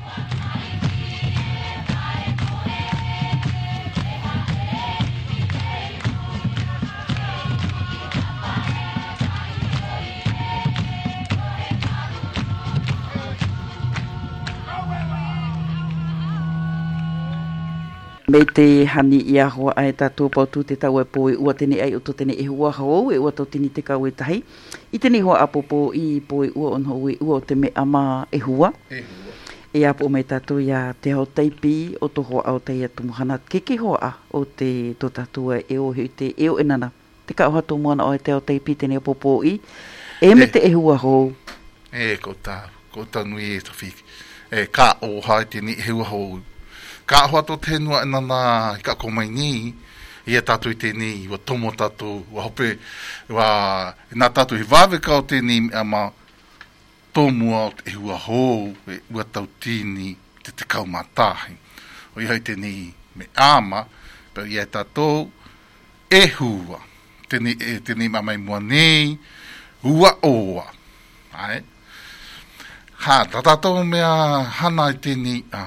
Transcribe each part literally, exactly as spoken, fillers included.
Me te hani ia hoa ai tātou pautu te tau e po e ua tene ai o to tene e hua hau e ua tau tini te kau e tahi. I tene hoa apopo i po e ua on hau e ua o te me ama e hua. E hua. E apo me tātou ia te hau taipi o to hoa au te ia tumuhana. Ke ke hoa o te to tātou e o hui te e o enana. Te ka oha tō moana o e te hau taipi tene apopo i. E me te e hua hau. E ko tā, ko tā nui e tawhiki. E ka oha i tene e hua hau. Ka hoa tō tēnua e nana i ka komai ni, i e tātou i tēnei, wa tomo tātou, wa hope, wa nā tātou i wāwe ka o tēnei, ama tōmua e hua hou, e ua tau tīni, te te kau mātāhi. O i hau tēnei me āma, pero i e tātou e hua, tēnei, e, tēnei mamai mua nei, hua oa. Ai? Ha, tā tātou mea hana i tēnei, āma.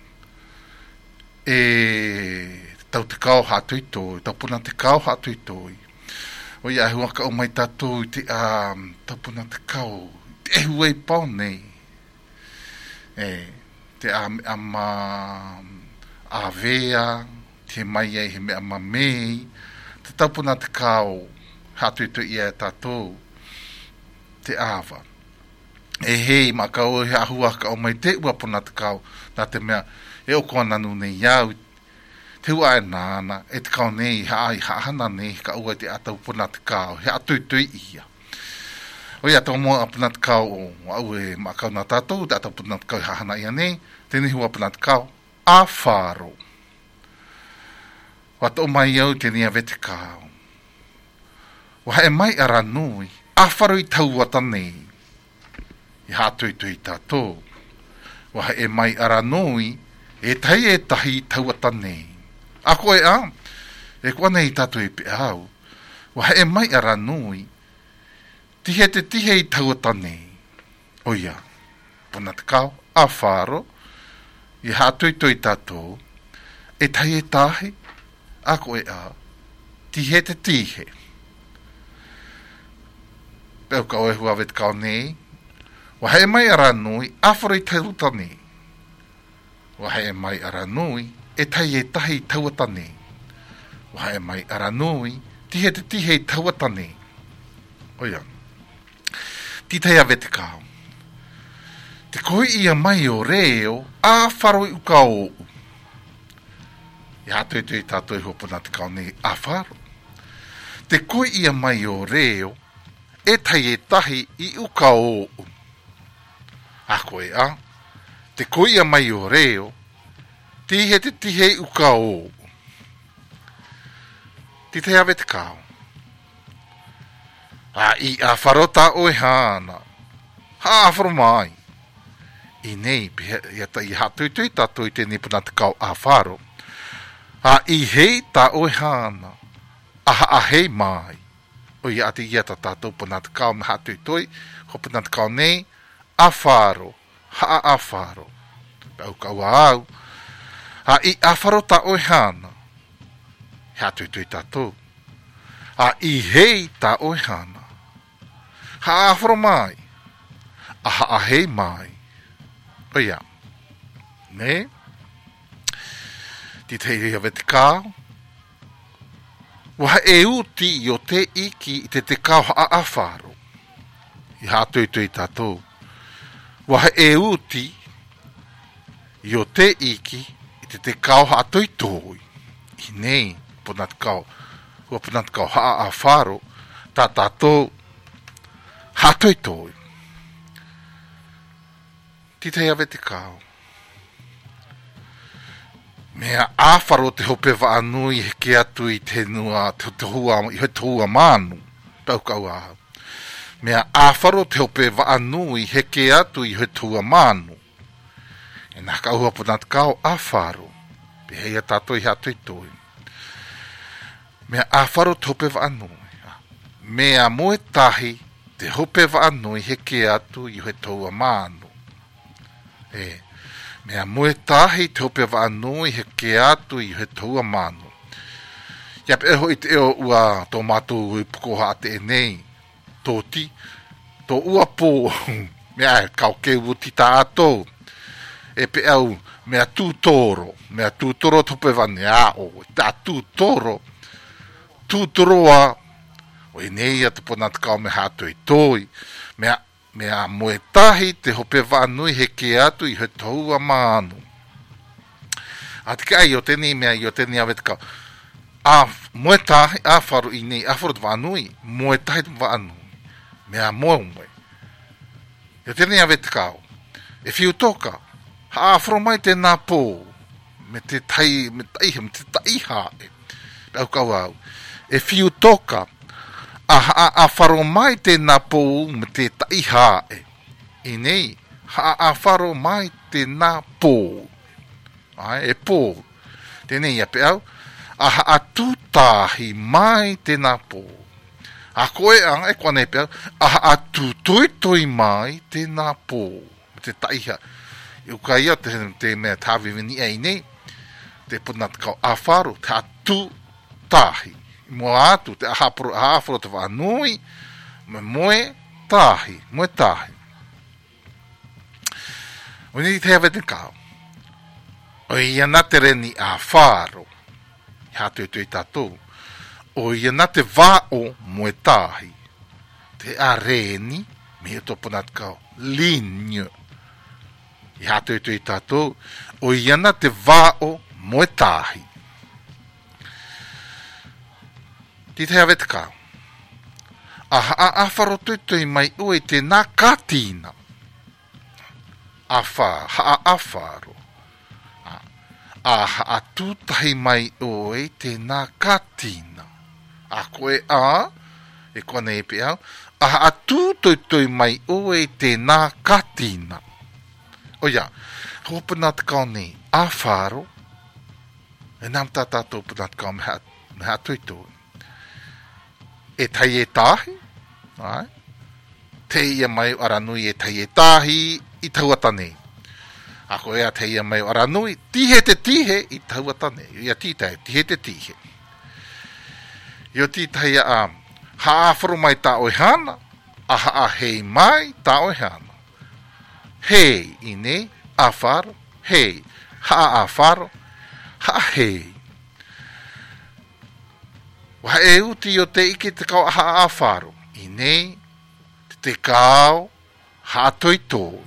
E tau te kau hatui toi, tau puna te kau hatui toi. O ia hua ka o mai tātou te a, um, tau puna te kau, te e huei pau nei. E, te a, a ma, a vea, te mai ei he me a ma mei, te tau puna te kau hatui toi ia tātou, te awa. E hei ma kau he ahua ka o mai te ua puna te kau, nā te mea, e o kua nanu nei iau, te ua e nāna, e te kau nei, ha ai hana nei, ka ua te atau puna te kau, he atui tui ia. O ia tau mua puna te kau, o au e makau nā tātou, te atau puna te kau, ha hana ia nei, tēne hua puna te kau, a whāro. Wa tau mai iau, tēne a vete kau. Wa e mai ara nui, a wharo i tau wata nei, i hātui tui tātou. Wa e mai ara nui, e tai e tahi tauata nei. A koe a, e kua nei tatu e pe au, waha e mai ara nui, tihe te tihe i tauata nei. O ia, puna te kau, a whāro, i hātui toi tātou, e tai e tahi, a koe a, tihe te tihe. Peo kau e hua vet kau nei, waha e mai ara nui, a wharo i tauata nei. Waha e mai ara nui, e tai e tahi tauata nei. Waha e mai ara nui, tihe te tihe tauata nei. Oia, ti tei ave te kao. Te koi ia mai o reo, a wharo i uka o. I hato e tui tātou i hopuna te kao nei, a wharo. Te koi ia mai o reo, e tai e tahi i uka o. A koe a. Te koia mai o reo, tihe te tihe uka o. Ti te ave te kao. A i a wharota o e hana. Ha a wharo mai. I nei, i ata i hatui tui tātou i tēnei puna te kao a wharo. A i hei tā o e hana. Aha a hei mai. O i ati i ata tātou puna te kao me hatui tui, ho puna te kao nei, a wharo. Ha a wharo. Pau kaua au. A i a wharo ta o e hana. Hea tui tui tātou. A i hei ta o e hana. Ha a wharo mai. A ha a hei mai. O ia. Ne? Ti te hea vete kāo. Waha e uti i o te iki i te te kāo ha a wharo. I ha tui tui tātou. Waha e uti i o te iki i te te kau ha atoi toi. I nei, puna te kau, hua puna te kau ha a wharo, tā tātou ha atoi toi. Ti te ave te kau. Mea a wharo te hope wa anui heke atu i te nua, te, te hua, i he te hua manu, tau kau ahau. Mea āwharo te hope wa anui heke atu i he tua manu. E nā ka ua puna te kao āwharo. Pe hei a tātou i hatui toi. Mea āwharo te hope wa anui. Mea moe tahi te hope wa anui heke atu i he tua manu. E, Mea moe tahi te hope wa anui he ke atu i he taua manu. Ia pe hoi te eo ua tō mātou hui pukoha te e nei. Tōti, tō ua pō, mea kau ke uti tā atou. E pe au, mea tūtoro, mea tūtoro tope wane a o, tā tūtoro, tūtoroa, o e nei a te pona te kau me hātou i tōi, mea, mea moe tahi te hope whanui he ke atu i he taua mānu. A te kai o teni mea i o teni awe te kau, a moe tahi, a wharu i nei, a wharu te whanui, moe tahi te whanui, mea moe moe. I o teni awe te kau, e whiu toka, ha a mai te nā pō, me te tai, me tai, me te tai hae, au kau au, e whiu toka, a a a wharo mai te nā pō me te tai hae. I nei, ha a wharo mai te nā pō. Ai, e pō. Tēnei a pe au, a ha a tūtahi mai te nā pō. A koe anga e kwane pe au, a ha a tūtoitoi mai te nā pō. Me te tai hae. I uka ia te, te mea tāwi vini ei nei, te puna te kau a wharo, te a tūtahi. Mo atu, te ahapuro, ahapuro te whanui, me moe tahi, moe tahi. O ni te hawe te kau. O ia na te reni a wharo, i hatu e tui tātou. O ia na te wāo moe tahi. Te a reni, me e topuna te kau, linyo. I hatu e tui tātou. O ia na te wāo moe tahi. Ti te hawe te kau. A a a wharo tuitui mai ue te nā kātina. A wha, ha a a wharo. A, a ha a tūtahi mai ue te nā kātina. A koe a, e kone e pe au, a ha a tūtuitui mai ue te nā kātina. O ia, hopuna te kau nei, a wharo, e nam tā tātou puna te kau me ha tuitui. E tai e tahi, ai? Te ia mai aranui e tai e tahi i tauatane. Ako ea te ia mai aranui, tihe te tihe i tauatane. Ia titai, tihe te tihe. Io titai a haafuru mai ta oi hana, a haa hei mai ta oi hana. Hei ine, a wharo, hei, haa a wharo, haa hei. Wa e uti o te ike te kau aha a wharo. I nei, te kau ha toi toi.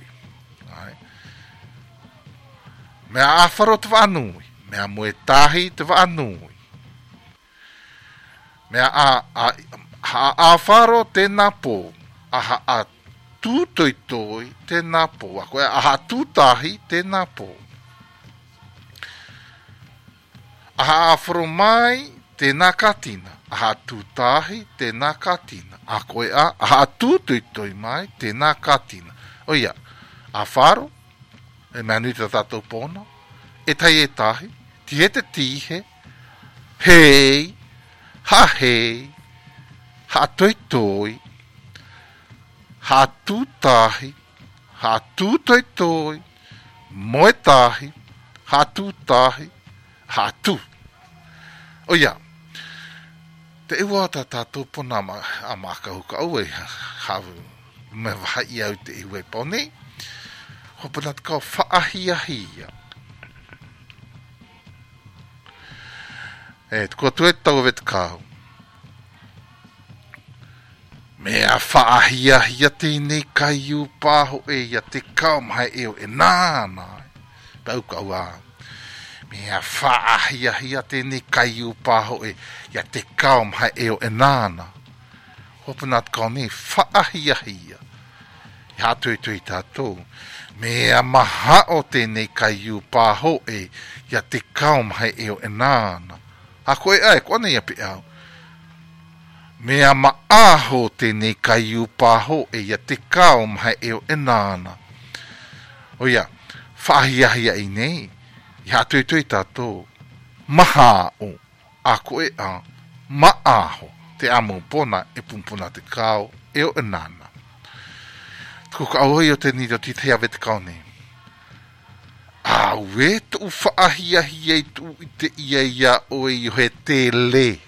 Mea a wharo te whanui. Mea moe tahi te whanui. Mea a, a, ha a wharo te nā pō. Aha a tū toi toi te nā pō. A koe aha tūtahi te nā pō. Aha a wharo mai te nā katina, aha tūtahi te nā katina. A koe a, aha tūtuitoi mai te nā katina. O ia, a wharo, e manu te tātou pōna, e tai e tahi, ti he te tihe, hei, ha hei, ha toi toi, ha tūtahi, ha tūtoi toi, moe tahi, ha tūtahi, ha tū. O ia, te iwa ta tātou pona a mākahuka au e hawu me wahai au te iwa e pone. Hopana te kau whaahia-hia. E, te kua tue tau e te kau. Mea whaahia-hia tēnei kai u pāho e ia te kau mai eo e nāna. Pau kau a. Mea whaahia-hia tēnei kai u pāho e ia te kau mai eo e nāna. Hopana te kau nei whaahia-hia. I hātui tui tātou. Mea maha o tēnei kai u pāho e ia te kau mai eo e nāna. A koe ai, kone ia pe au. Mea maaho tēnei kai u pāho e ia te kau mai eo e nāna. O ia, whaahia-hia i nei. I hātui tui tātou. Maha o, a koe a, maaho te amo pona e pumpuna te kau eo e nāna. Ko ka auhoi o te niro ti te awe te kau nei. A Awe tu whaahi ahi e tu i te ia ia o e he te le.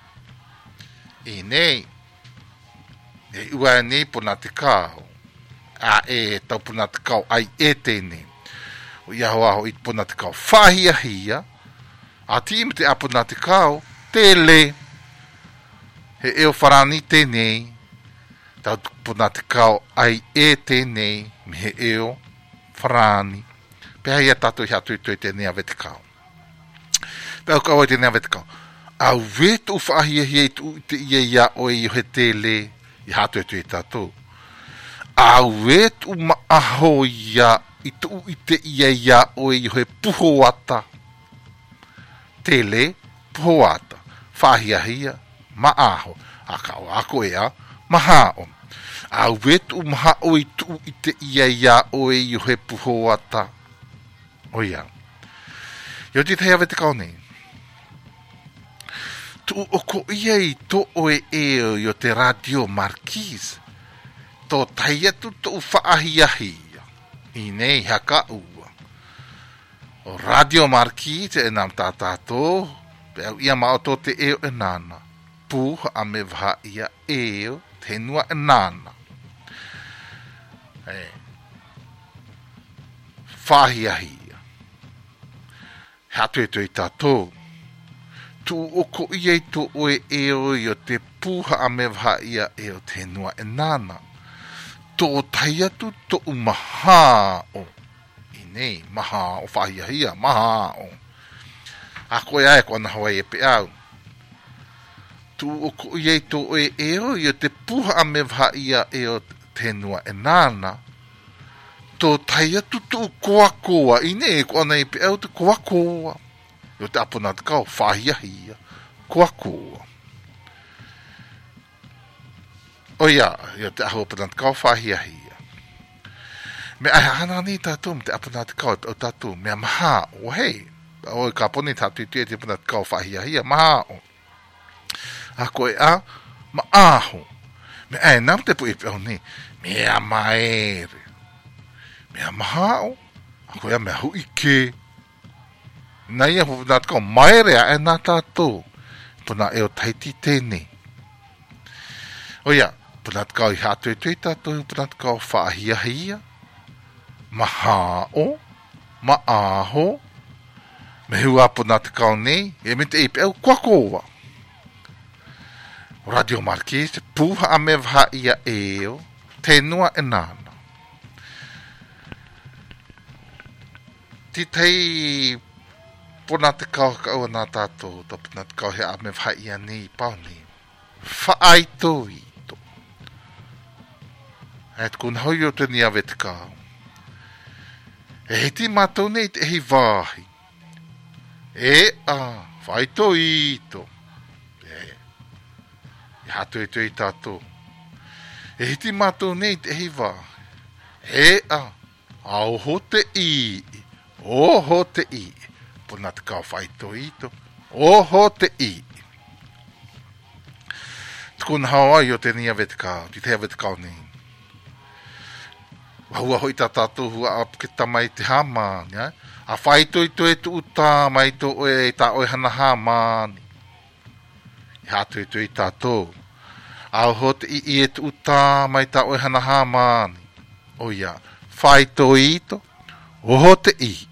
I nei. E ua e nei puna te kao. A e tau puna te kao ai e te nei. O ia hoa ho i puna te kao whahi ahi ia. A ti me te apuna te kao te le. He eo wharani te nei. Tau puna te kao ai e te nei. Me he eo wharani. Pea ia tātou hea tui tui te nea vete kao. Pea kau ai te nea vete kao. Au vetu whaahi e hei tu te ia ia o e he te le. I hā tui tui tātou. Au vetu ma aho ia i tu i te ia ia o e he puho ata. Te le puho ata. Whaahi a hia ma aho. A kao ako ea ma hao. Au vetu ma hao i tu i te ia ia o e he puho ata. Oia. Yo te te ave te kao nei. Tu o ko ia i to o e eo yo te Radio Marquis. To tai atu to whaahi ahi. I nei haka ua. O Radio Marquis e nam tātātō. Pea ia mao to te eo e nana. Pūha a me vaha ia eo te nua e nana. E. Whahi ahi. Hatu e tui tātou. Tu o ko ia i to o e eo i o te pūha a me waha ia e o te nua e nana. Tō tai atu to u maha o. I nei, maha o whahia hia, maha o. A koe ae ko ana hawaii e pe au. Tu o ko ia i to o e eo i o te pūha a me waha ia e o te nua e nana. Tō tai atu tō koa koa. I ne, ko ana i pe au te koa koa. Yo te apuna te kau, whahia hia. Koa koa. O ia, yo te aho apuna te kau, whahia hia. Me ai hana ni tātou, me te apuna te kau, o tātou, mea maha o hei. O i ka poni tātou i tue te apuna te kau, whahia hia, maha o. A koe a, ma aho. Me ai nam te pu i pe au ni, mea maere. Mea maha o, a koe a mea hu ike. Nai a puna te kau, maere a e nā tātou. Puna e o taiti tēne. O ia, puna te kau i hātui tui tātou, puna te kau whaahia hia. Maha o, ma aho. Me hua puna te kau nei, e me te ipe au kwa koa. Radio Marquis, puha a me vaha ia eo, tenua e nana. Ti tei puna te kau kau nā tātou, ta puna te kau he a me vaha ia nei pau nei. Whaai tō i tō. E te kuna hoi o te ni awe te kau. E he ti mātou nei te hei vāhi. E a, whaai tō i tō. E, e hatu e tō i tātou. E he ti mātou nei te hei vāhi. E a, au ho te i. O ho te i. Puna te kau whai tō i tō. O ho te i. Tukuna Hawaii o te ni awe te kau. Ti te awe te kau nei. Wahua hoi tā tātou hua ap ke tamai te hāmani. Ja? A whai tō i tō e tu uta mai tō e tā oi hana hāmani. I hātu i tō i tātou. A ho te i i e tu uta mai tā oi hana hāmani. O ia. Whai tō i tō. O ho te i.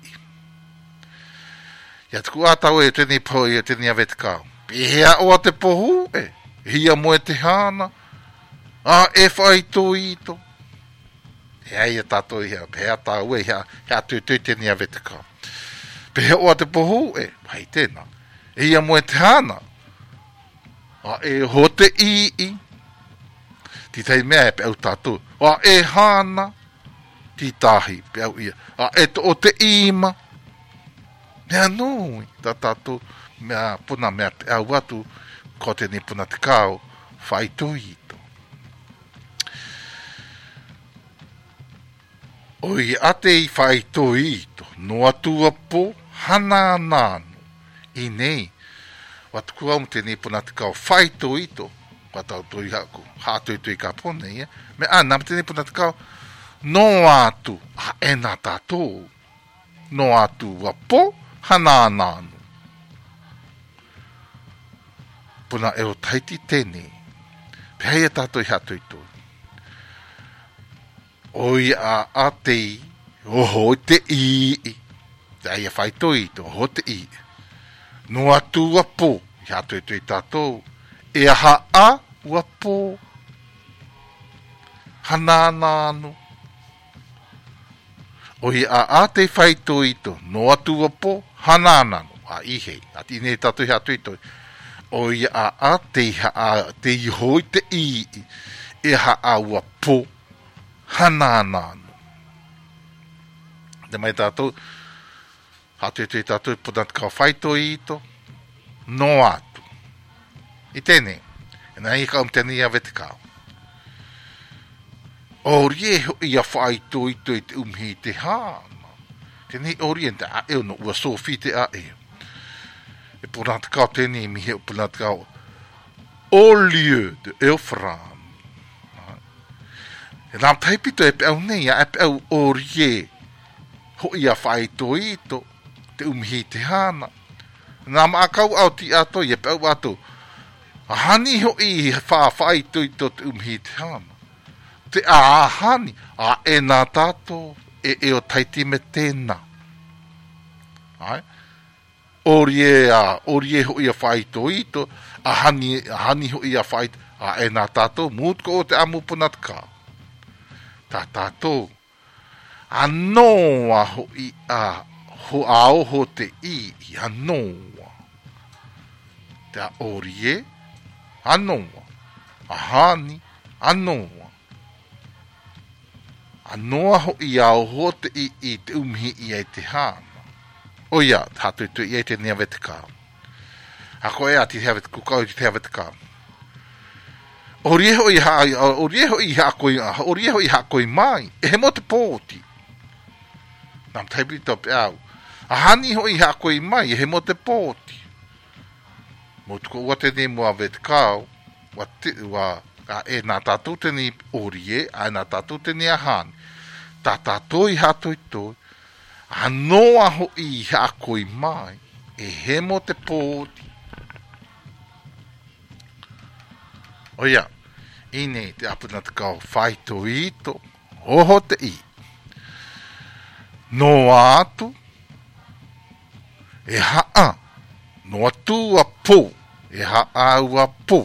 Ia tuku ātau e tēnei pō i tēnei awe te kau. Pehea o a te pohu e. Hia mo e te hana. A e whai tō i tō. Hea ia tātou i hea. Pehea tāu e hea. Hea tū tū tēnei awe te kau. Pehea o a te pohu e. Hai tēnā. Hia mo e te hana. A e ho te i i. Ti tei mea e pe au tātou. A e hana. Ti tāhi pe au ia. A e to o te ima. Mea nui, tā tātou, mea puna mea pe au atu, ko te ni puna te kau, whai tō i tō. Oi ate i whai tō i tō, no atua po, hana nānu, i nei, watu kua um te ni puna te kau, whai tō i tō, wata tō i haku, hātui tō i ka pone, ia, me anam te ni puna te kau, no atu, a e nā tātou, no atu wa po hana nanu. Puna e o taiti tene. Pehea tātou i hato i tō. Oi a a te o ho te i. Te aia whai tō i tō, ho te i. No atu wa po. I hato i tō i tātou. E aha a wa po. Hana nanu. Oi a a te whai tō i tō. No atu wa po. Hana nanu. A ihe. A ti ne tātou i hato i tō. O ia a a te ha a te i hoi te i e ha a ua po hana nanu. Te mai tātou, hatu e tui tātou, putat kau whaito i ito, no atu. I tēne, e nā i kau mtene i awete kau. O rie ho i a whaito i to i te umhi te hana. Tēne o rie te a eo no ua sofi te a eo. E punata kau tēne mi he punata kau au lieu de Eufran. E nām taipito e pe au nei, e pe au o rie ho i a whai to i to te umhi te hana. Nām a kau au ti ato i e pe au ato a hani ho i wha whai to i to te umhi te hana. Te a hani a e nā tāto e e o taiti me tēnā. Ai? Orie a orie ho ia whaito ito a hani a hani ho ia whait a e nā tātou mūt ko o te amu punat ka tā tātou a noa ho i a ho ao ho te i i a noa te a orie a noa a hani a noa a noa ho i ao ho te i i te umhi i e te hana. O ia, hatu tu i e te nea vete kā. A koe a ti te havet kukau i te havet kā. O rieho i ha, o rieho i ha koe, o rieho i ha koe mai, e he mo te pōti. Nam taipi topi au. A hani ho i ha koe mai, e he mo te pōti. Mo tuko ua te ne mua vete kāu, wa te, wa, a e nā tātou te ne o rie, a e nā tātou te ne a hani. Tā tātou i hatu i toi, a noa ho i ha koi mai e he mo te pōti. O ia, i nei te apuna te kau whaito i to, oho te i. No atu, e ha a, no atu a pō, e ha a ua pō.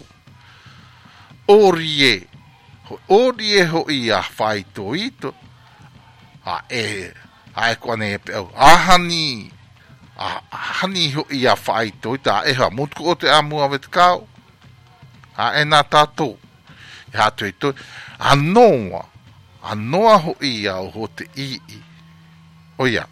Orie, ho orie ho i a whaito i to, a e, ai kone e peo, ahani, ahani ho i a whaito i tā eha, mutko o te amua vete kau, a e nā tātou, e hatu i toi, anoa, anoa ho i a ho te i i, o ia,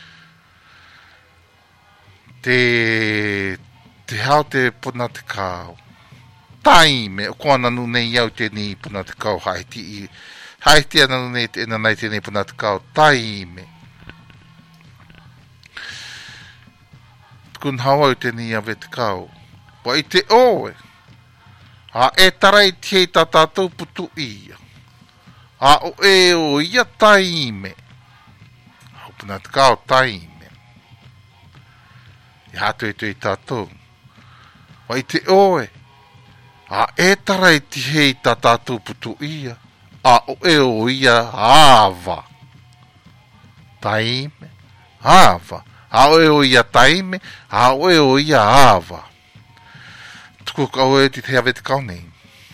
te, te hao te puna te kau, taime, o kua nanu nei au te ni puna te kau, haiti i, haiti ananu nei te ena nei te ni puna te kau, taime, kun hawa u te ni a vete kau. Wa i te oe. A e tarai tie ta tātou putu ia. A o e o ia taime. A upuna te kau taime. I hatu e tu i tātou. Wa i te oe. A e tarai tie ta tātou putu ia. A o e o ia ava. Taime. Ava. A oe o ia taime, a oe o ia ava. Tuku kau e ti te hawe te kau nei.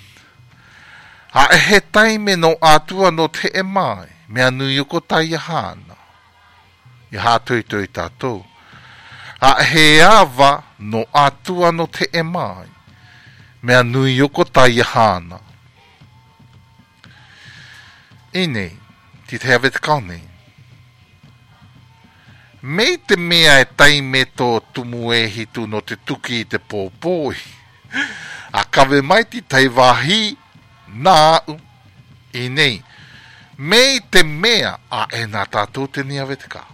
A e he taime no atua no te e mai, mea nui o ko tai a hana. I hātui tui tātou. A he ava no atua no te e mai, mea nui o ko tai a hana. I nei, ti te hawe te kau nei. Mei te mea e taime tō tumu e hitu no te tuki i te pōpōi. A kawe mai ti tai wahi nā u. I nei, mei te mea a e nā tātou te nia vete kā.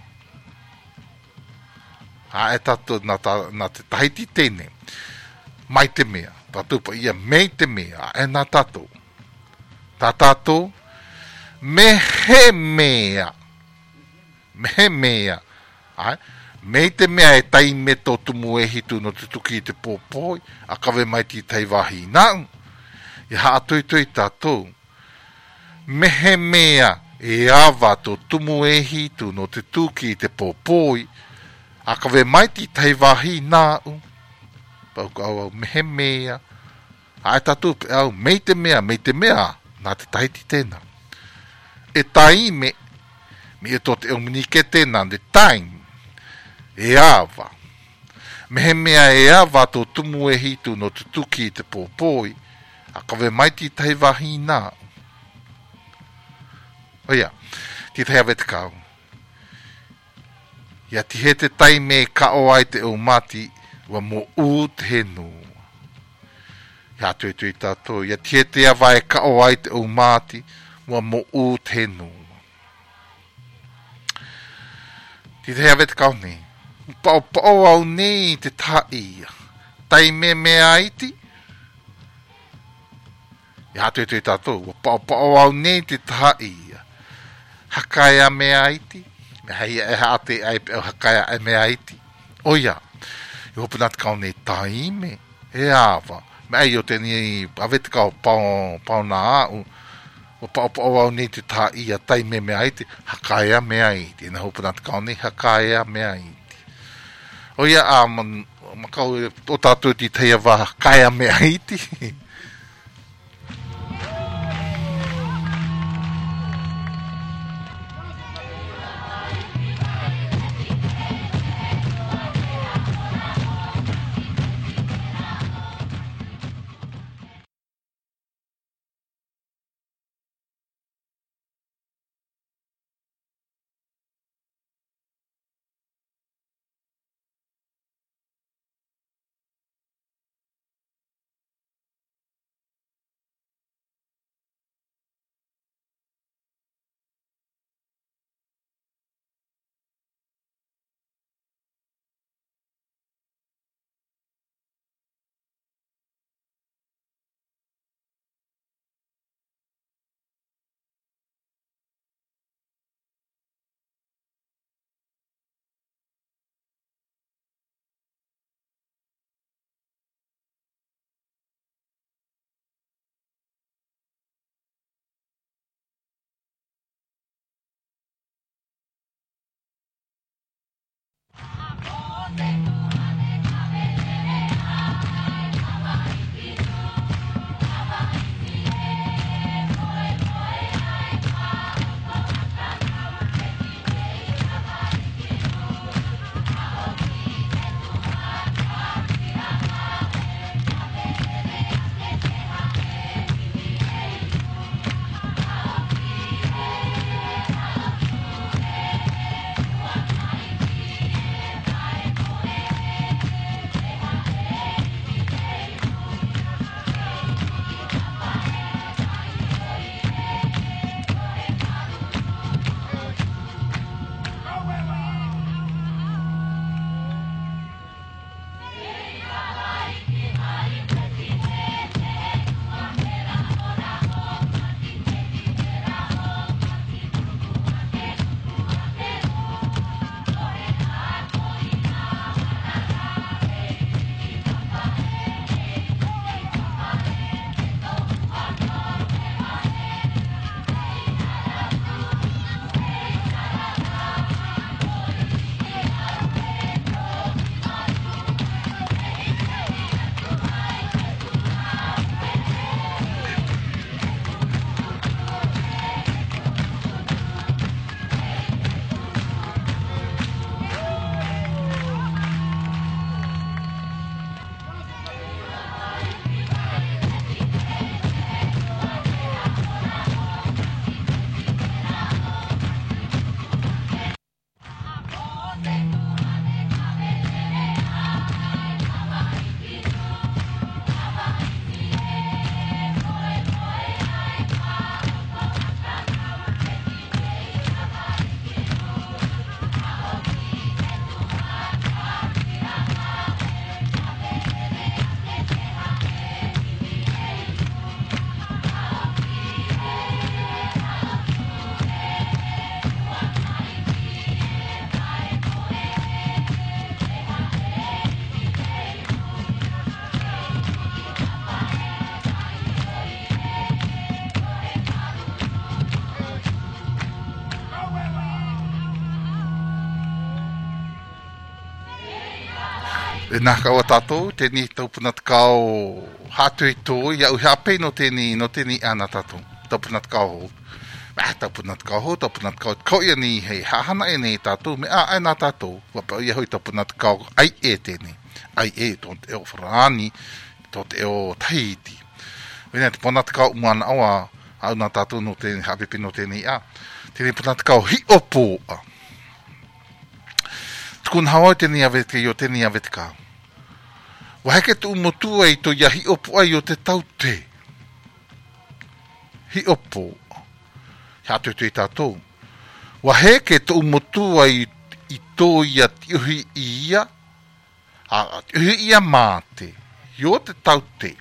A e tātou nā, tā, nā te tahiti tēne. Mai te mea. Tātou pa ia mei te mea a e nā tātou. Tā tātou, me he mea. Me he mea. Ai, mei te mea e tai me tō tumu e hitu no te tuki te pōpoi, a kawe mai ti tai wahi nāu. I haa tui tui tātou. Mehe mea e awa tō tumu e hitu no te tuki te pōpoi, a kawe mai ti tai wahi nāu. Pau ka au, mehe mea. Ai tātou, au, mei te mea, mei te mea, nā te taiti tēnā. E tai me, me e tō te eumnike tēnā, de time, e awa. Mehe mea e awa tō tumu e hitu no te tuki te pōpoi, a kawe mai ti tai wahi nā. Oia, ti tai awe te kau. Ia ti he te tai me ka o ai te o mati, wa mo u te henu. Ia tui tui tātou, ia ti he te awa e ka o ai te o mati, wa mo u te henu. Ti tai awe te kau ne. Pao pao au nei te tai. Tai me mea iti. Ia tui tui tātou. Pao pao au nei te tai. Hakaia mea iti. Me hei e haate ai pe hakaia e mea iti. Oia. I hopu nāt kau nei tai me. E awa. Me ai o te ni awe te kau pao, pao nā au. O pao pao au nei te tai a tai me mea iti. Hakaia mea iti. Na hopu nāt kau nei hakaia mea iti. O ia a man, makau o tātou ti teia wā kaya mea iti. E nā kaua tātou, tēnei taupuna takao hātu i tō, ia uhi ape no tēnei, no tēnei ana tātou, taupuna takao hou. Ah, taupuna takao hou, taupuna takao, kau ia ni hei hahana e nei tātou, me a ai nā tātou, wapa ia hoi taupuna takao, ai e tēnei, ai e, tō te eo wharaani, tō te eo Tahiti. Wena te puna takao umana awa, au nā tātou no tēnei, hapepe no tēnei a, tēnei puna takao hi opo a. Tukun hawa tēnei avete, yo tēnei avete kao. Waheke tu umotua i to ia hi opo ai o te taute. Hi opo. Hea tu tu i tātou. Waheke tu umotua i, i to ia tiuhi ia. A tiuhi ia māte. I o te taute.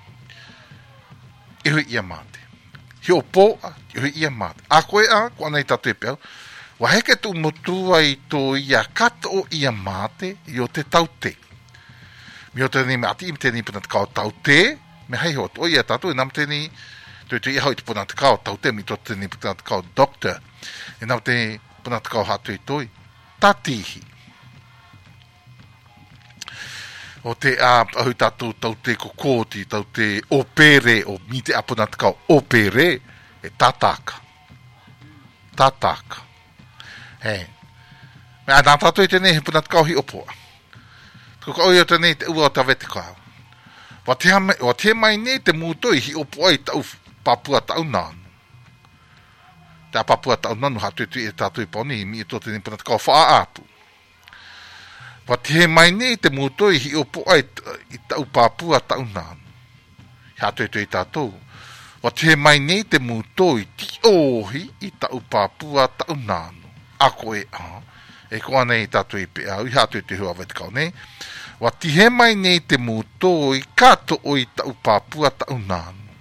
Tiuhi ia māte. Hi opo a tiuhi ia māte. A koe a, kua nei tātou e peau. Waheke tu umotua i to ia kato ia māte i o te taute. Mi o tēnei me ati im tēnei puna takao taute, me hei ho, o ia tātou, e nam tēnei, tui tui iho i te puna takao taute, mi tō tēnei puna takao doctor, e nam tēnei puna takao hatu i toi, tatihi. O te a, ahui tātou taute ko kōti, taute opere, o mi te a puna takao opere, e tataka. Tataka. Hei. Me a nā tātou i tēnei he puna takao hi opoa. Ko oi o tēnei te ua o ta vete kau. Wa te mai nei te mūtoi hi opo ai tau papua tau nānu. Tā papua tau nānu hatu tu e tātui poni mi e tō tēnei puna takao wha āpu. Wa te mai nei te mūtoi hi opo ai i tau papua tau nānu. Hatu tu e tātou. Wa te mai nei te mūtoi ti ohi i tau papua tau nānu. Ako e a. E koa nei tātui pe au. I hatu tu hua vete kau nei. Wa tihe mai nei te mūtoi kato o i tau pāpua tau nānu.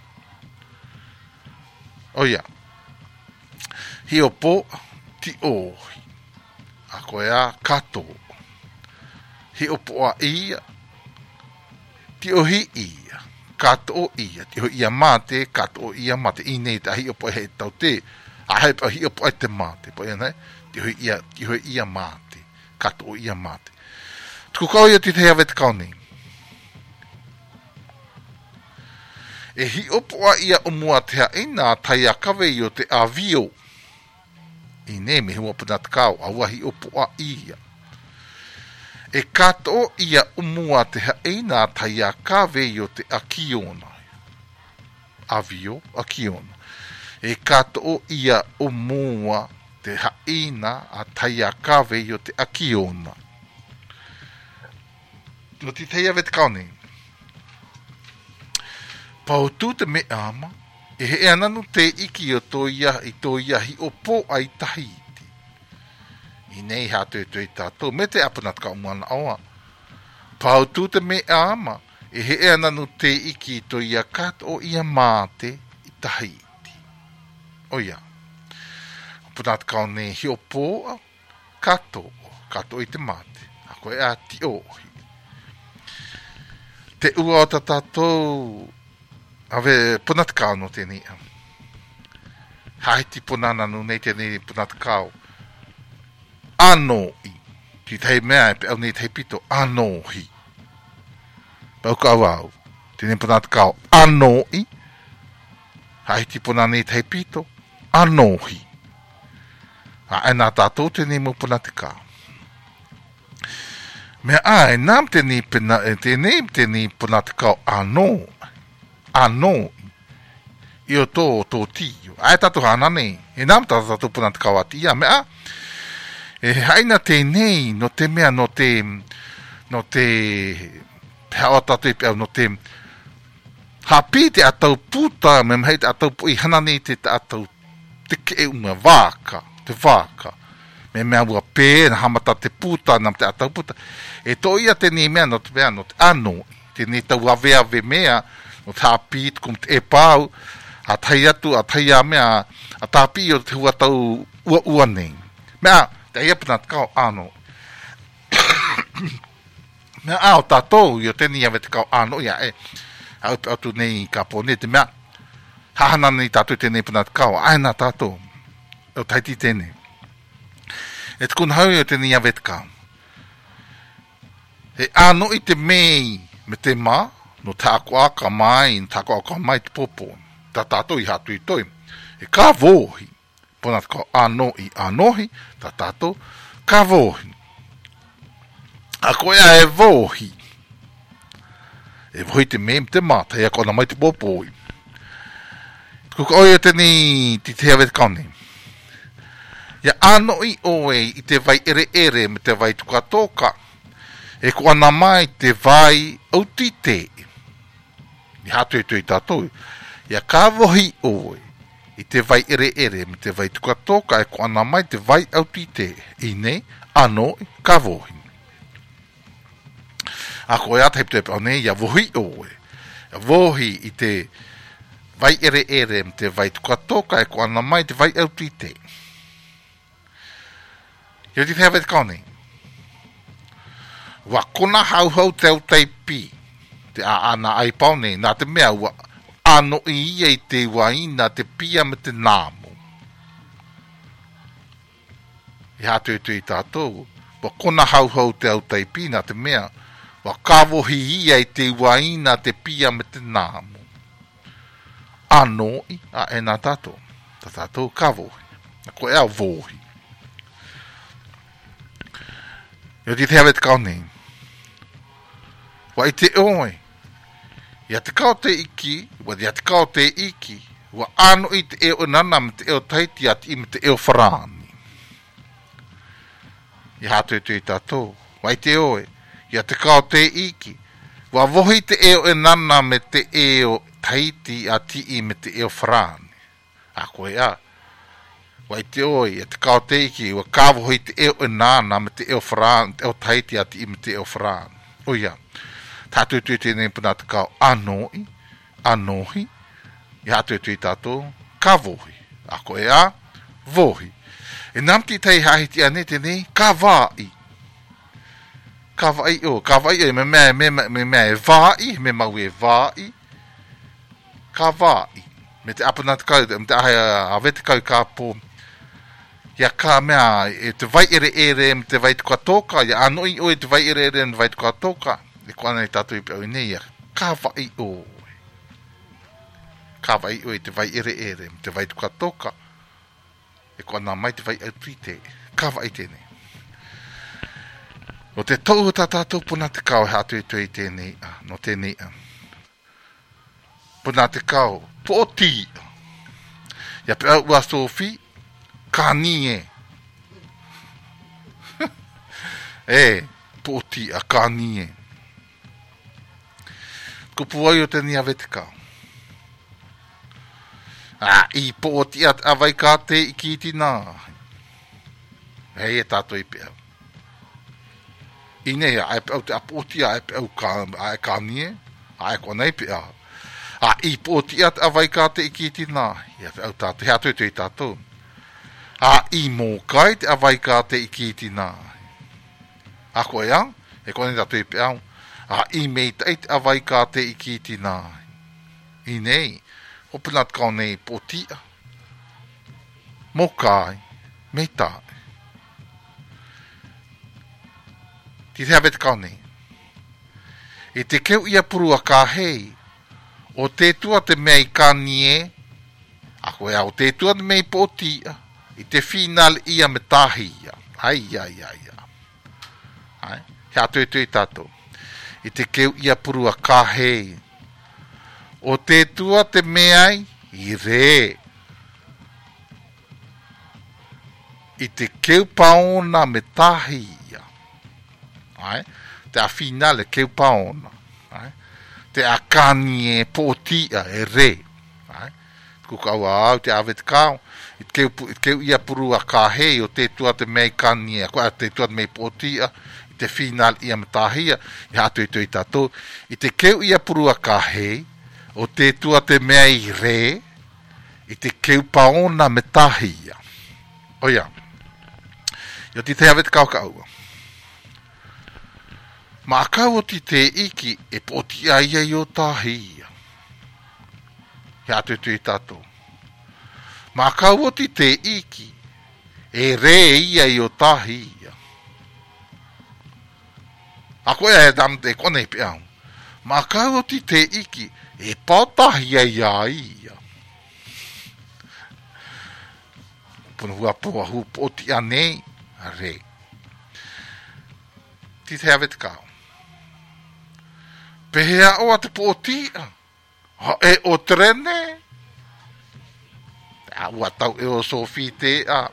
Oia. Hi opo ti ohi. A koe a kato. Hi opo a ia. Ti ohi ia. Kato o ia. Ti ohi ia mate, kato o ia mate. I nei ta hi opo e he tau te. A hei pa hi opo e te mate. Po ia nei. Ti ohi ia, ti ohi ia mate. Kato o ia mate. Tuku kau ia ti te hea vete kau nei. E hi opoa ia o mua te hea ina tai a kawe i o te avio. I ne me hua puna te kau, aua hi opoa ia. E kato ia o mua te hea ina tai a kawe i o te akiona. Avio, akiona. E kato ia o mua te hea ina a tai a kawe i o te akiona. No ti teia vete kaone. Pau tu te me ama, e he ananu te iki o tō ia, i tō ia hi o pō ai Tahiti. I nei hatu e tui tātou, me te apuna ka umana aua. Pau tu te me ama, e he ananu te iki i tō ia kato o ia māte i Tahiti. O ia. Apuna kaone hi o pō, kato, kato i te māte. Ako e a ti ohi. Te ua o ta tātou, ave puna te kao no tēnei. Haiti puna nanu nei tēnei puna te kao. Anoi. Ki tei mea e pe au nei tei pito. Anohi. Pau kau au. Tēnei puna te kao. Anoi. Haiti puna nei tei pito. Anohi. A e nā tātou tēnei mo puna te kao. Me ai, nam tēnei pena, tēnei tēnei puna te kau anō, anō, i o tō, tō tīo. Ai tātou hana nei, e nam tātou puna te kau ati ia, me a, e haina tēnei, no te mea, no te, no te, hao tātou i peau, no te, hapi te atau puta, me mhei te atau pui, hana nei te atau, te ke unga, vāka, te vāka. Me mea ua pē, na hamata te puta, nam te atau puta. E tō ia tēnei mea, no te mea, no te ano, tēnei tau ave ave mea, no te hapit, kum te e pāu, a tai atu, a tai a mea, a tāpi o te hua tau ua ua nei. Mea, te ia puna te kau ano. Mea, ao tātou, i o tēnei ave te kau ano, ia e, au atu nei ka pōne, te mea, hahana nei tātou tēnei puna te kau, aina tātou, o taiti tēnei. E te kuna hau o tēnei awe te kau. E ano i te mei, me te mā, no tāko aka mai, no tāko aka mai te popo. Tā tātou i hatu i toi. E kā vōhi, pona te kau ano i anohi, tā tātou, kā vōhi. A koe a e vōhi. E vōhi te mei, me te mā, tai a kona mai te popo i. Kuka oia teni, ti te hawet kauni. Ia ano i oe i te vai ere ere me te vai tukatoka. E ko ana mai te vai autite. I hatu e tui tātou. Ia ka wohi oe i te vai ere ere me te vai tukatoka. E ko ana mai te vai autite. I nei, ano i ka wohi. A ko e ata heptu e pao nei, ia wohi oe. Ia wohi i te vai ere ere me te vai tukatoka. E ko ana mai te vai autite. Ia ti te hawet kaone. Wa kona hau hau te au taipi. Te a ana ai paune. Nā te mea wa ano i ia i te waina te pia me te nāmo. I hatu e tu i tātou. Wa kona hau hau te au taipi. Nā te mea wa kawohi ia i te waina te pia me te nāmo. Ano i a e nā tātou. Tā tātou kawohi. Na koe au vohi. Ia ti te hawe te kaone. Wa i te oe. Ia te kao te iki. Wa ia te kao te iki. Wa ano i te eo nana me te eo taiti ati i me te eo wharani. Ia hatu e tu i tātou. Wa i te oe. Ia te kao te iki. Wa wohi te eo e nana me te eo taiti ati i me te eo wharani. A koe a. Wa i te oi, e te kao te iki, wa kāwohi te eo e nāna me te eo wharān, te eo taiti ati i me te eo wharān. O ia, tātou tui tēnei puna te kao anoi, anohi, i hatu e tui tātou, kāwohi, a koe a, wohi. E namti tei hahiti ane tēnei, kāwai. Kāwai o, kāwai o, me mea, me mea, me mea e vai, me mau e vai, kāwai. Me te apuna te kau, me te ahe a vete kau kāpō, ia ka mea, e te vai ere ere, me te vai tukua toka, ia anoi o e te vai ere ere, me vai tukua toka, e kua nei tātou i pēo i nei, ia ka vai o, ka vai o e te vai ere ere, me te vai tukua toka, e kua nā mai te vai au trite, ka vai tēnei. O te tau ta tātou puna te kau, e hatu i tui tēnei, no tēnei, puna te kau, po ti, ia pēo ua sofi, ka nie. E, poti a ka nie. Kupu ai o te ni ave te kau. A, i poti at avai ka te i ki tina. Hei e tato i pēo. I nei, a e pēo te a poti a e pēo ka, a e ka nie. A e kua nei pēo. A, i poti at avai ka te i ki tina. Ia pēo tato, hea tui tui tato. A i mō kai te awai kā te iki tina. A koe ang, e kone tatu i peau. A i mei tai te awai kā te iki tina. I nei, hopinat kau nei potia. Mō kai, mei tai. Ti te hawet kau nei. E te keu ia purua kā hei. O te tua te mei kā nie. A koe au te tua te mei potia. I te final ia me tahia. Ai, ai, ai, ai. Ai, hea tui tui tātou. I te keu ia purua kā hei. O te tua te meai, i re. I te keu paona me tahia. Ai, te a finale keu paona. Ai, te a kanie potia e re. Ai, kukau au te awe te kau. I te keu ia purua kā hei o te tua te mei kania, koa te tua te mei potia, i te final ia matahia, i hatu i tui tātou. I te keu ia purua kā hei, o te tua te mei re, i te keu paona matahia. Oia, i te te hawe te kaukau. Ma akau o ti te iki e potia ia i o tahia. I hatu i tui tātou. Ma kauoti te iki, e re ia i o tahia. A koe e tam te kone pe au. Ma kau ti te iki, e pautahi ai ai ia. Pono hua poa hu poti anei, a re. Ti te ave te kau. Pehea o te potia. Ha e o trene. A ua tau e o sofi te a.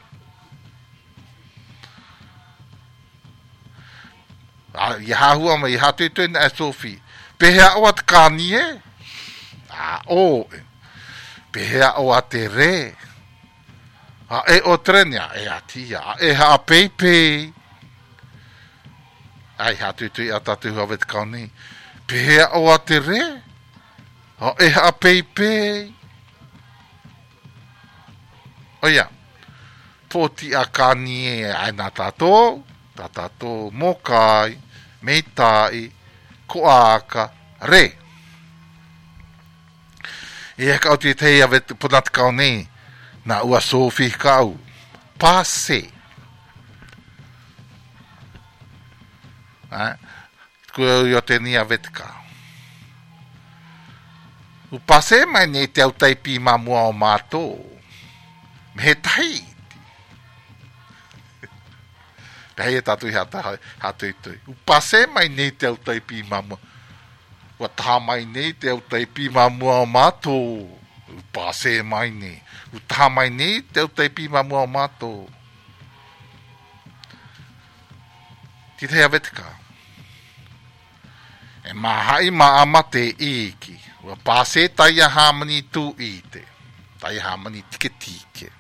A i hahua ma i hatu i tui na e sofi. Pehea o te kanie. A o e. Pehea o te re. A e o trene a e a tia. A e ha a peipei. Ai hatu i tui a tatu hua te kauni. Pehea o te re. A e ha a peipei. Oia, poti a kanie ai nā tātou, tā tātou mokai, meitai, koaka, re. E e kau te tei ave punat kau nei, nā ua sofi kau, pase. Kua ui o te ni ave te kau. U pase mai nei te au taipi mamua o mātou. Me tai. Pei e tatu i hata hatu i tui. U pase mai nei te au taipi mamua. Ua taha mai nei te au taipi mamua o mātou. U pase mai nei. U taha mai nei te au taipi mamua o mātou. Ti te hea vetika. E mahai maa mate iki. Ua pase tai a hamani tu i te. Tai a hamani tike tike.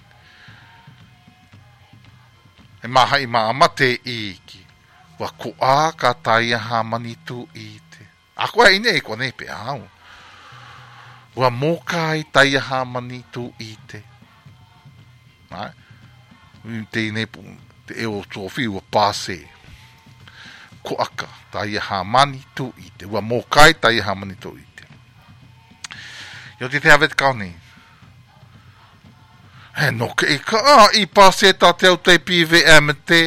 E maha i maa mate iki. Wa kua ka tai a hamani tu i te. A koe ine e kone pe au. Wa mokai tai a hamani tu i te. Te ine te eo tofi wa pase. Kua ka tai a hamani tu i te. Wa mokai tai a hamani tu i te. Yo te te avet kauni. He no ke i ka a i pase ta te au te P V M te.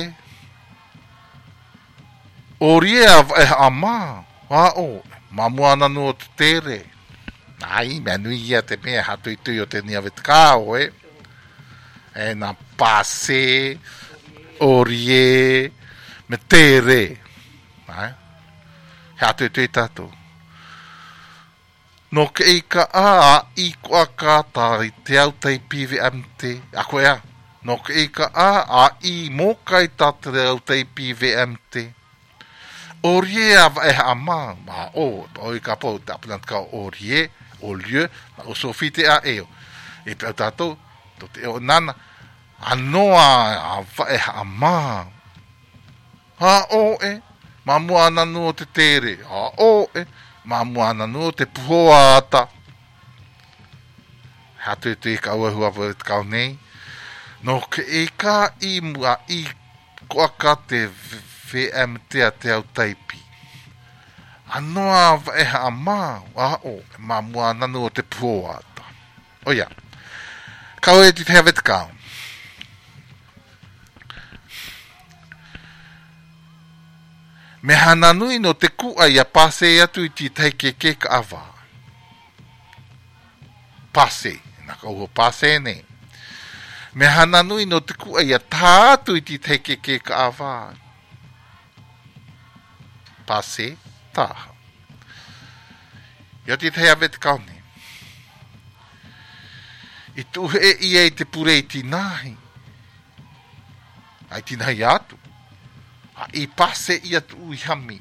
O ria e a ma. Wa o. Mamua nanu o te tere. Ai, mea nui ia te mea hatu i tui o te ni avet kao e. E na pase. O rie. Me tere. Ai. Hatu i tui tatu. No ke i ka a i kua ka tai te au tei P V M te. A koe a. No ke i ka a a i mokai ta te au tei P V M te. O rie a e a ma. Ma o. O i ka po te apinat ka o rie. O lieu. Ma o sofi te a eo. E pe au tatou. To te eo nana. Anoa a va e a ma. Ha o e. Ma mua nanu o te tere. Ha o e. Ma muana no te puhoa ata. Hatu te ka ua hua po te kau nei. No ke e ka i mua i koa ka te V M te a te au taipi. Anoa va e ha ma. Wa o. Ma muana no te puhoa ata. Oia. Kau e te te hawe te kau. Me hana nui no te kua ia pase atu i ti teike ke ka awa. Pase. Naka uho pase ne. Me hana nui no te kua ia tā atu i ti teike ke ka awa. Pase. Taha. Ia ti te hawe te kaune. I tuhe e ia i te purei tinahi. Ai tinahi atu. I pase ia tu i hami.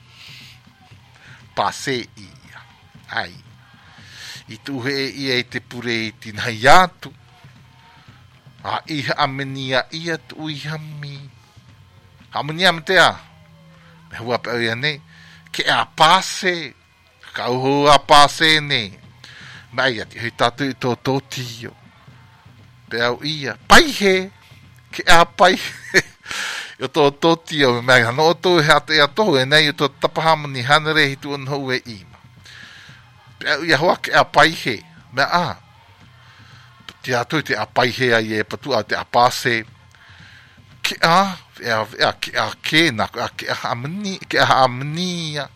Pase ia. Ai. I tuhe e ia i te pure i tinai atu. A i amenia ia tu i hami. Amenia mtea. Me hua pe ia ne. Ke a pase. Ka uho a pase ne. Mai ati hui tatu i tō tō tio. Pe au ia. Paihe. Ke a paihe. Yo to toti o me no to hata ya to e nei to tapahama ni hanere hitu on ho e ima. Pe ya ho ke apaihe me a. Te atu te apaihe ai e patu a te apase. ke a, e a, e a, ke a ke na, a ke a amni, ke a amnia.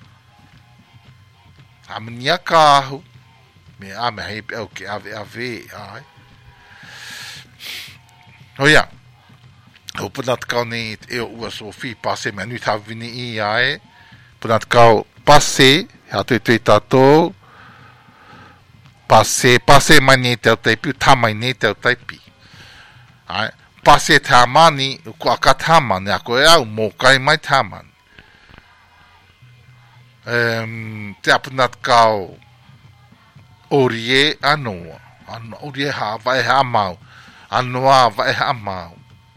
Amnia kahu. Me a me hei pe au ke a ve a ve, ai. O ia. O punat kau ni e o ua sofi pase me anu tawini i ai. Punat kau pase, hatu i tui tatou. Pase, pase mai nei tau taipi, tamai nei tau taipi. Ai. Pase tamani, ko aka tamani, ako e au mokai mai tamani. Um, te apunat kau orie anoa. Ano, orie ha vai ha mau. Anoa vai ha mau.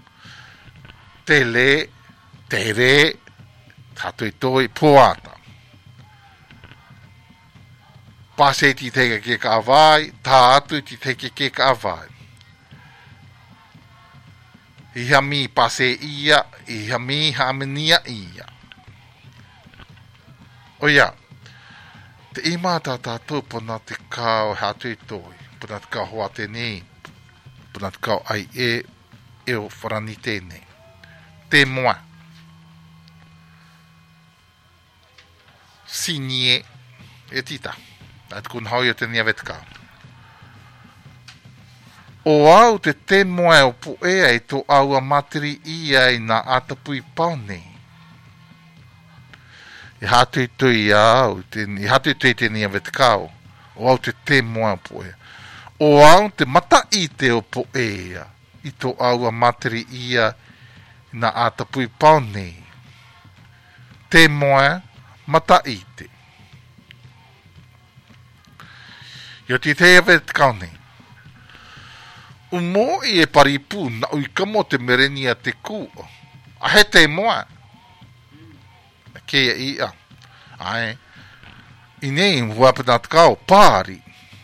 Tele, tere, tatoi toi poata. Pase ti teke ke ka avai, ta atu ti teke ke ka avai. Iha mi pase ia, iha mi hamenia ia. O ia, te ima ta tātou pona te kao hatu i toi, pona te kao hoa tēnei, pona te kao ai e, e o wharani tēnei. Te moa. Sinie, e tita. At kun hau i o te nia vetkau. O au te te moa o po ea i tō au a materi ia i na atapui paune. I hatu i tui au, i hatu i tui te nia vetkau. O au te te moa o po ea. O au te mata i te o po ea i tō au a materi ia i na atapui paune. Te moa mata i te. Yo ti te vetkau nei. O mo i e paripu na ui kamo te mereni a te ku. A he te moa. Ke ia ia. Ai. I nei huapanat kau pari.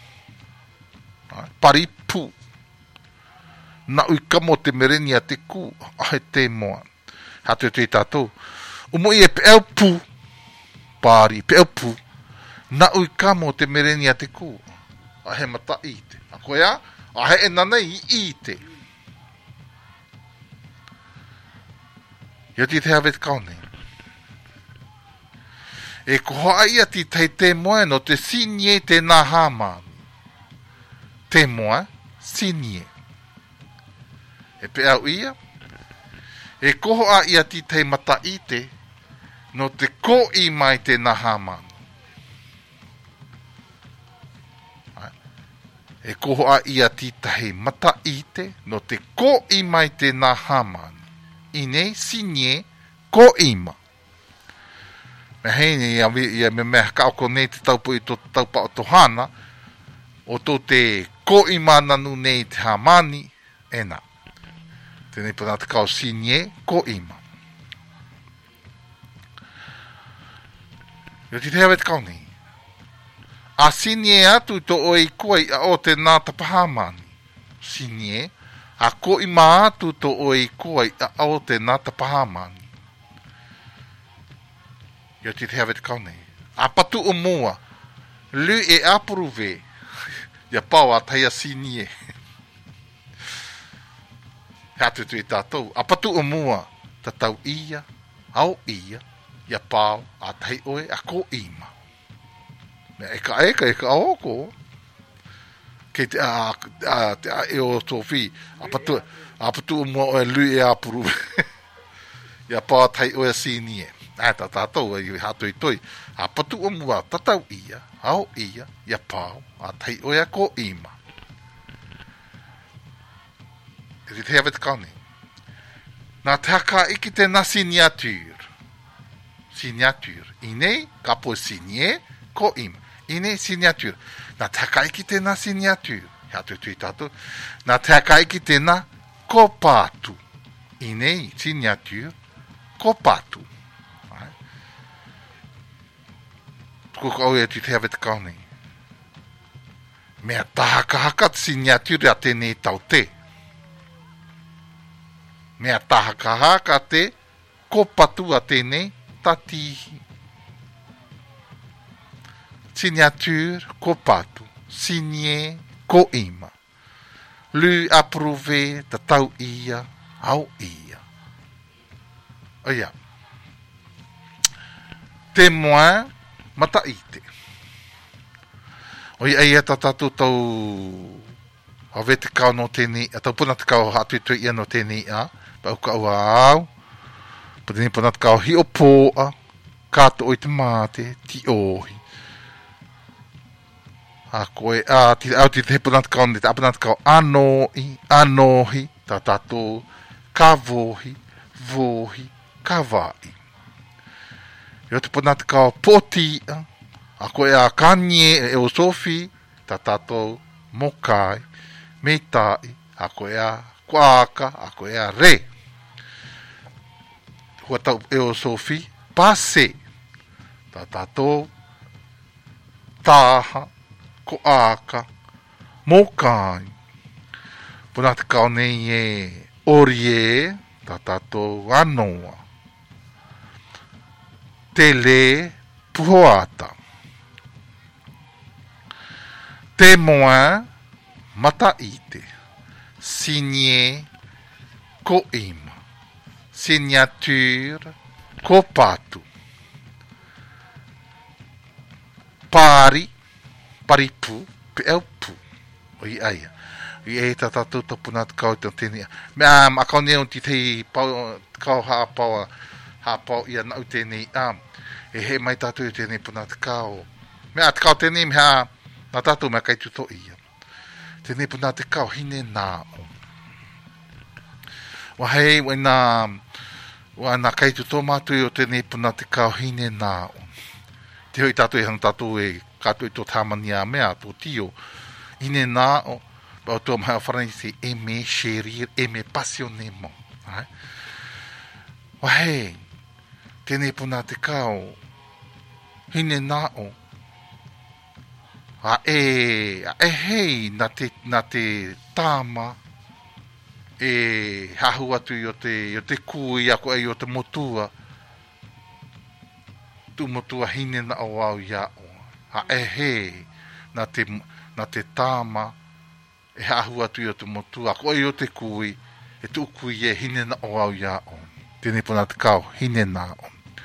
Paripu. Na ui kamo te mereni a te ku. A he te moa. Hatu te tātou. O mo i e peau pu. Pari. Peau pu. Na ui kamo te mereni a te ku. A he mata i te. A koe a? A he e nanei i te. Ia ti te hawe te kaone. E koha ia ti tei te moe no te sinie te nā hāmani. Te moe, sinie. E pe au ia. E koha ia ti tei mata i te no te ko i mai te nā hāmani. E kohoa ia titahi mata i te, no te ko i mai te nā hāmani. I nei sinie ko ima. Me heini ia, ia me mea kaoko nei te taupu i to taupa o tohana, o to te ko ima nanu nei te hāmani, ena. Tēnei pana te kao sinie ko ima. Ia ti te hawe te kao nei. A sinie atu to o i kua o te nā tapahamani. Sinie, a ko i mā atu to o i kua o te nā tapahamani. Ia ti te hawe te kaunei. A patu o mua, lu e apuruve, ia pau a taia sinie. Hatu tu i tātou. A patu o mua, tatau ia, au ia, ia pau a tai oe a ko ima. E ka eka, e ka oko. Ke te a, a, te a e o tofi, a patu, a patu o mua o e lui e apuru. Ia pā tai o e sinie. A ta tātou e hatu i toi. A patu o mua, tatau ia, au ia, ia pāu, a tai o e a ko ima. E te hea vete kaune. Nā te haka iki te na signature. Signature. I nei, ka po sinie, ko ima. I nei signature. Nā te haka iki te na signature. Hea tu tui tātou. Nā te haka iki te na ko pātu. I nei signature. Ko pātu. Tuku au e tu te hawe te kaunei. Mea tahaka haka te signature a tēnei tau te. Mea tahaka haka te ko patu a tēnei tatihi. Signature, ko patu. Signé, ko ima. Lu approuvé, ta tau ia, au ia. Oia. Te moa mata ite. Oia ia tatatu tau ave te kau no tēnei, a tau puna te kau hatu i tui ia no tēnei a, pa uka ua au, pa tēnei puna te kau hi o pōa, kato o i te māte, ti ohi. A koe, a, ti, au ti te puna te kau, te apuna te kau anoi, anohi, ta tato, ka vohi, vohi, ka vai. Io te puna te kau potia, a koe a kanye e o sofi, ta tato, mokai, meitai, a koe a kuaka, a koe a re. Hua tau e o sofi, pase, ta tato, taha, kuaka, mokai. Puna te kau nei e orie, ta tato, anoa. Tele, puhoata. Te moa, mata ite, signé, koima, signature, kopatu, pari, paripu, peaupu, oi aia, i e tatatu topuna te kau te tēnei, mea makau nea ti tei kau haa paua, haa pau ia nau tēnei am, e he mai tatu i tēnei puna te kau, mea te kau tēnei mea, nā tatu mea kai tuto ia. Tēnei puna te kau hine nā o. Wa hei, wai nā, wa nā kai tuto mātui o tēnei puna te kau hine nā o. Te hoi tatu e hang tatu e kato i tō tāmani a mea, tō tio, hine nā o, pa o tō maha wharangi se eme chérir, eme passionnément. Wa hei, tēnei puna te kau hine nā o, a e, a e hei na te, na te tāma e hahu atu i o te, o te kui ako e o te motua tu motua hine na o au ia o. A e hei na te, na te tāma e hahu atu i o te motua ako e o te kui e tu kui e hine na o au ia o. Tēnei puna te kau hine na o.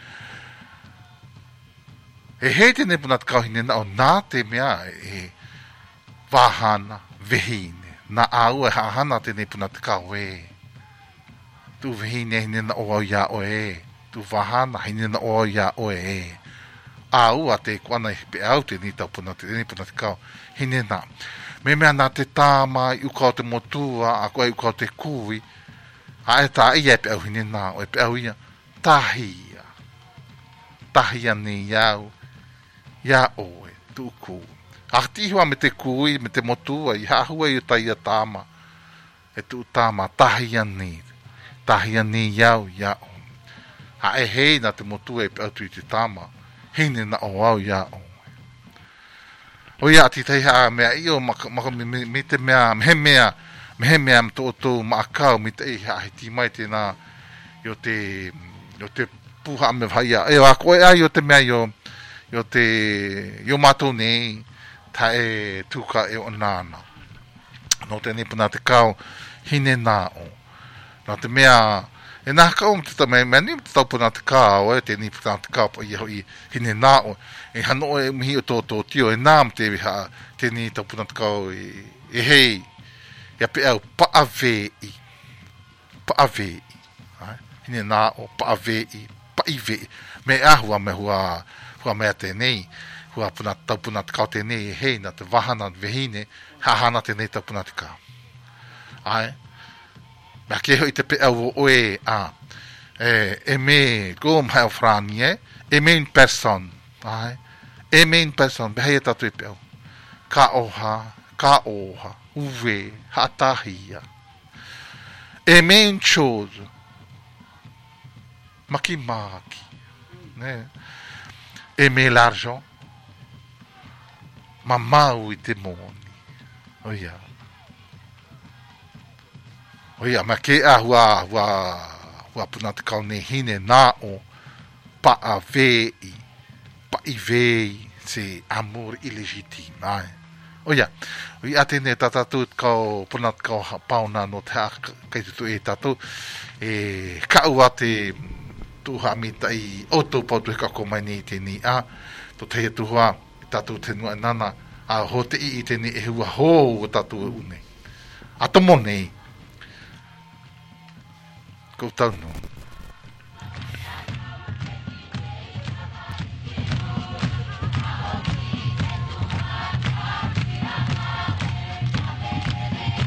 E hei tēnei puna te kau hine na o nā te mea e wahana vehine. Nā au e hahana tēnei puna te kau e. Tu vehine hine na o au ia o e. Tu wahana hine na o au ia o e. Au a te kuana i pe au tēnei tau puna tēnei puna te kau hine na. Me mea nā te tāma i ukau te motua a koe ukau te kui. A e tā ia e pe au hine na o e pe au ia tahia. Tahia ni iau. Ia oe, tu ku. Ahtihua me te kui, me te motua, i hahua i o taia tāma. E tu tāma, tahia ni. Tahia ni iau, ia o. Ha e hei na te motua e pe atu i te tāma. Hine na o au, ia o. O ia, ti tei haa mea i o, maka, maka, me, me, me te mea, me he mea, me he mea mto o tō maakau, me te i haa hiti mai te nā, i o te, i o te puha me vhaia. E wako e ai o te mea i o, yo te yo matou nei ta e tuka e o nana no te nipuna te kau hine nā o no te mea e nā kau te ta mea mea ni te tau puna te kau e te nipuna te kau po i hoi hine nā o e hano e mihi o tō tō tio e nām te wiha te ni tau puna te kau e, e hei e pe au paavei paavei hine nā o paavei paivei me ahua me hua hua mea tēnei, hua puna, tau puna te kau tēnei e hei na te wahana vehine, hahana tēnei tau puna te kau. Ai? Mea ke hoi te pe au o e a, e, e me, go mhao frani e, e me in person, ai? E me in person, behei e tatu e pe au. Ka oha, ka oha, uwe, hatahia. E me in chose, maki maki, ne? Aimer l'argent, mamau i te moni. Oia. Oia, ma ke a hua, hua, hua puna te kau ne hine nā o pa a vei, pa i vei, se amor illegitime. Ai. Oia, oia tēne tatatu kau puna te kau pauna no te haka, kai tutu e tatu, e kau a te, tu ha mi tai o tu po tu ka ko mai ni te ni a to te tu ha tatu te no nana a ho te i te ni e hua ho o tatu une a tomo nei ko tau no